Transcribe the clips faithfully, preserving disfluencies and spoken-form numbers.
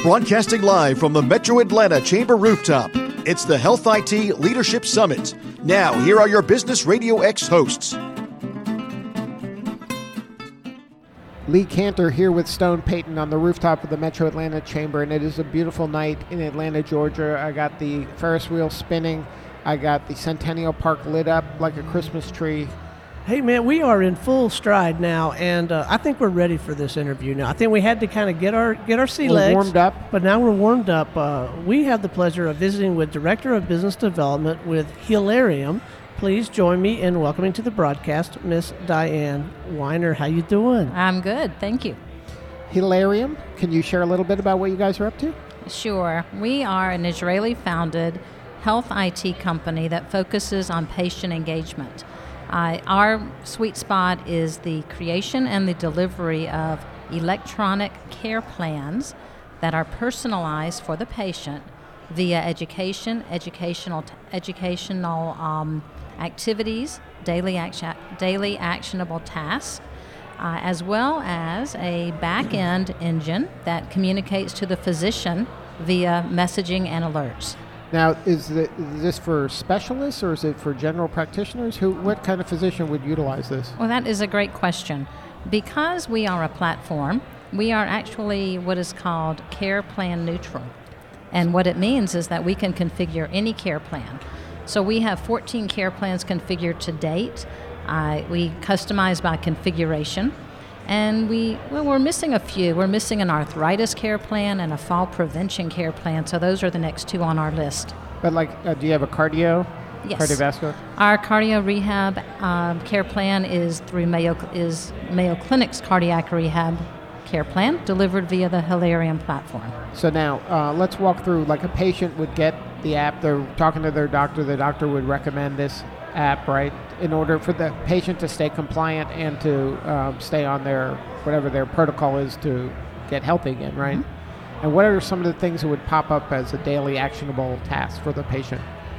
Broadcasting live from the Metro Atlanta Chamber rooftop, it's the Health I T Leadership Summit. Now, here are your Business Radio X hosts. Lee Cantor here with Stone Payton on the rooftop of the Metro Atlanta Chamber, and it is a beautiful night in Atlanta, Georgia. I got the Ferris wheel spinning. I got the Centennial Park lit up like a Christmas tree. Hey, man, we are in full stride now, and uh, I think we're ready for this interview now. I think we had to kind of get our get our sea We're legs. warmed up. But now we're warmed up. Uh, we have the pleasure of visiting with Director of Business Development with Hilarium. Please join me in welcoming to the broadcast Miss Diane Weiner. How you doing? I'm good, thank you. Hilarium, can you share a little bit about what you guys are up to? Sure. We are an Israeli-founded health I T company that focuses on patient engagement. Uh, our sweet spot is the creation and the delivery of electronic care plans that are personalized for the patient via education, educational educational um, activities, daily action, daily actionable tasks, uh, as well as a back-end engine that communicates to the physician via messaging and alerts. Now, is, the, is this for specialists or is it for general practitioners? Who, what kind of physician would utilize this? Well, that is a great question. Because we are a platform, we are actually what is called care plan neutral. And what it means is that we can configure any care plan. So we have fourteen care plans configured to date. Uh, we customize by configuration. And we, well, we're missing a few. We're missing an arthritis care plan and a fall prevention care plan. So those are the next two on our list. But like, uh, do you have a cardio? Yes. Cardiovascular? Our cardio rehab um, care plan is through Mayo is Mayo Clinic's cardiac rehab care plan, delivered via the Hilarium platform. So now, uh, let's walk through, like a patient would get the app, they're talking to their doctor, the doctor would recommend this app, right, in order for the patient to stay compliant and to um, stay on their, whatever their protocol is to get healthy again, right? Mm-hmm. And what are some of the things that would pop up as a daily actionable task for the patient?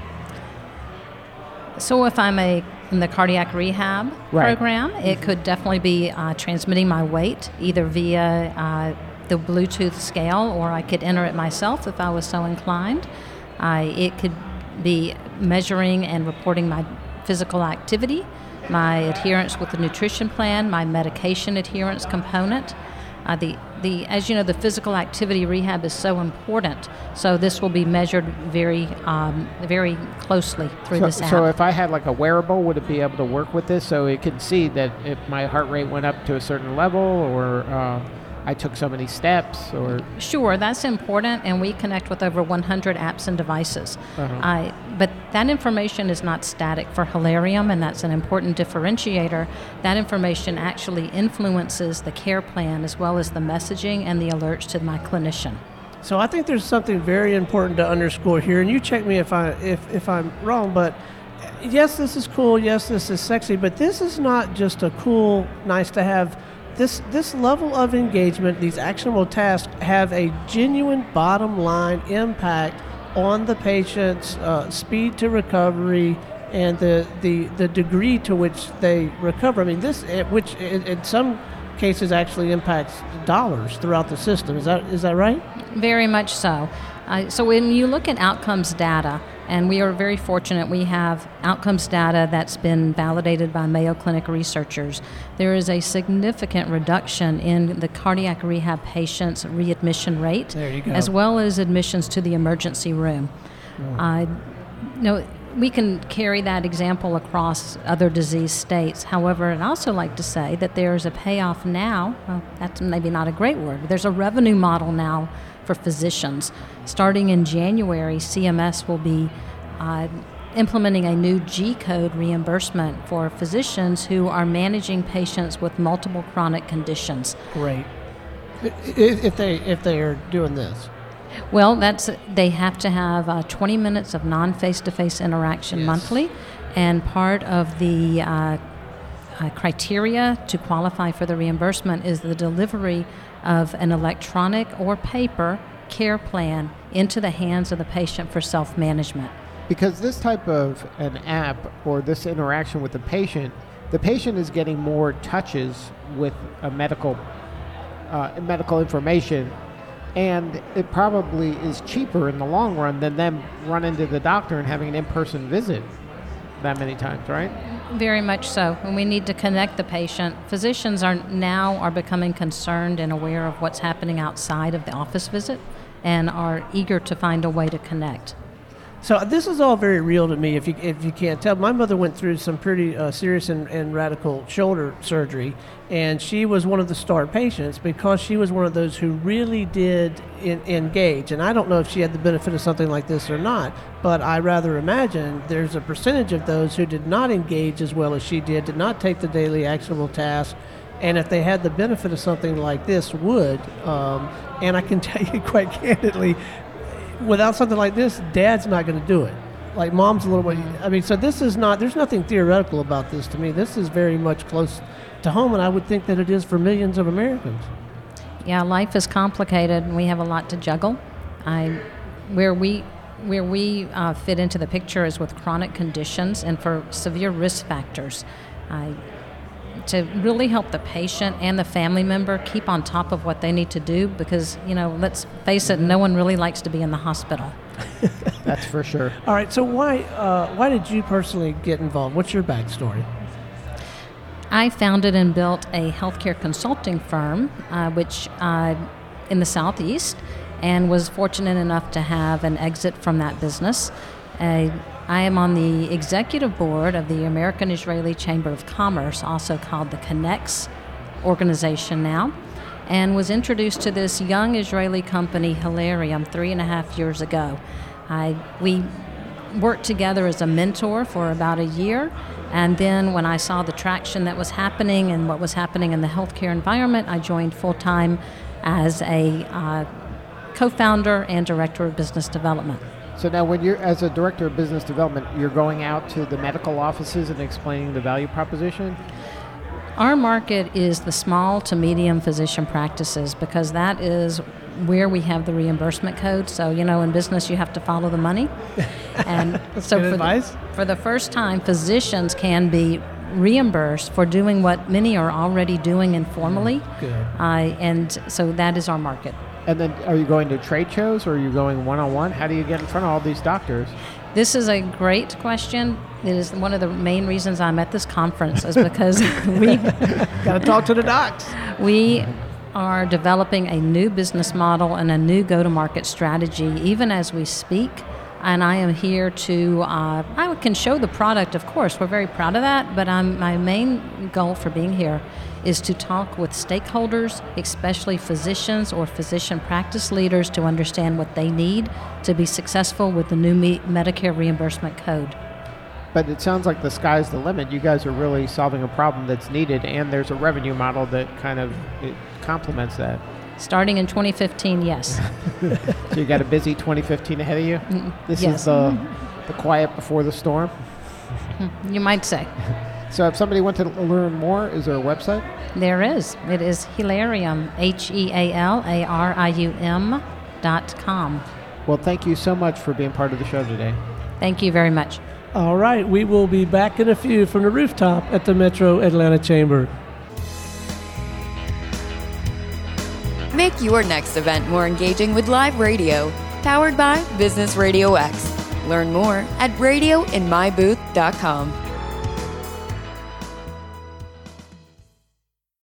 So if I'm a in the cardiac rehab right. program, mm-hmm. it could definitely be uh, transmitting my weight either via uh, the Bluetooth scale, or I could enter it myself if I was so inclined. Uh, it could be measuring and reporting my physical activity, my adherence with the nutrition plan, my medication adherence component. Uh, the, the, as you know, the physical activity rehab is so important, so this will be measured very, um, very closely through so, this app. So if I had like a wearable, would it be able to work with this so it can see that if my heart rate went up to a certain level, or uh, I took so many steps, or? Sure, that's important, and we connect with over one hundred apps and devices. Uh-huh. Uh, but that information is not static for Hilarium, and that's an important differentiator. That information actually influences the care plan as well as the messaging and the alerts to my clinician. So I think there's something very important to underscore here, and you check me if I if, if I'm wrong, but yes, this is cool, yes, this is sexy, but this is not just a cool, nice to have. This this level of engagement, these actionable tasks, have a genuine bottom line impact on the patient's uh, speed to recovery and the, the, the degree to which they recover. I mean, this, which in, in some cases actually impacts dollars throughout the system. Is that is that right? Very much so. Uh, so when you look at outcomes data, and we are very fortunate, we have outcomes data that's been validated by Mayo Clinic researchers. There is a significant reduction in the cardiac rehab patients' readmission rate, there you go. as well as admissions to the emergency room. Oh. Uh, you know, we can carry that example across other disease states. However, I'd also like to say that there's a payoff now. Well, that's maybe not a great word, but there's a revenue model now for physicians. Starting in January, C M S will be uh, implementing a new G-code reimbursement for physicians who are managing patients with multiple chronic conditions. Great. If, if they if they are doing this. Well, that's they have to have uh, twenty minutes of non-face-to-face interaction yes. monthly, and part of the uh, uh, criteria to qualify for the reimbursement is the delivery of an electronic or paper care plan into the hands of the patient for self-management. Because this type of an app or this interaction with the patient, the patient is getting more touches with a medical uh, medical information And it probably is cheaper in the long run than them running to the doctor and having an in-person visit that many times, right? Very much so. And we need to connect the patient. Physicians are now are becoming concerned and aware of what's happening outside of the office visit and are eager to find a way to connect. So this is all very real to me, if you if you can't tell. My mother went through some pretty uh, serious and, and radical shoulder surgery, and she was one of the star patients because she was one of those who really did in, engage. And I don't know if she had the benefit of something like this or not, but I rather imagine there's a percentage of those who did not engage as well as she did, did not take the daily actionable tasks, and if they had the benefit of something like this, would. Um, and I can tell you quite candidly, without something like this, Dad's not going to do it. Like, Mom's a little bit, I mean, so this is not, there's nothing theoretical about this to me. This is very much close to home, and I would think that it is for millions of Americans. Yeah, life is complicated, and we have a lot to juggle. I, where we, where we uh, fit into the picture is with chronic conditions and for severe risk factors. I, to really help the patient and the family member keep on top of what they need to do, because, you know, let's face it, no one really likes to be in the hospital. That's for sure. All right, so why uh, why did you personally get involved? What's your backstory? I founded and built a healthcare consulting firm, uh, which uh, in the Southeast, and was fortunate enough to have an exit from that business. Uh, I am on the executive board of the American Israeli Chamber of Commerce, also called the CONNEX organization now, and was introduced to this young Israeli company, Hilarium, three and a half years ago. I, we worked together as a mentor for about a year, and then when I saw the traction that was happening and what was happening in the healthcare environment, I joined full-time as a uh, co-founder and director of business development. So now when you're, as a director of business development, you're going out to the medical offices and explaining the value proposition? Our market is the small to medium physician practices, because that is where we have the reimbursement code. So, you know, in business you have to follow the money. And so Good for advice. the, for the first time, physicians can be reimbursed for doing what many are already doing informally. Good. Uh, and so that is our market. And then are you going to trade shows, or are you going one-on-one? How do you get in front of all these doctors? This is a great question. It is one of the main reasons I'm at this conference, is because we Got to talk to the docs. we are developing a new business model and a new go-to-market strategy even as we speak. And I am here to, uh, I can show the product, of course. We're very proud of that. But I'm, my main goal for being here is to talk with stakeholders, especially physicians or physician practice leaders, to understand what they need to be successful with the new me- Medicare reimbursement code. But it sounds like the sky's the limit. You guys are really solving a problem that's needed, and there's a revenue model that kind of it complements that. Starting in twenty fifteen, yes. So you got a busy twenty fifteen ahead of you? This yes. is the, the quiet before the storm? You might say. So if somebody wanted to learn more, is there a website? There is. It is Hilarium, H E A L A R I U M dot com. Well, thank you so much for being part of the show today. Thank you very much. All right, we will be back in a few from the rooftop at the Metro Atlanta Chamber. Make your next event more engaging with live radio, powered by Business Radio X. Learn more at radio in my booth dot com.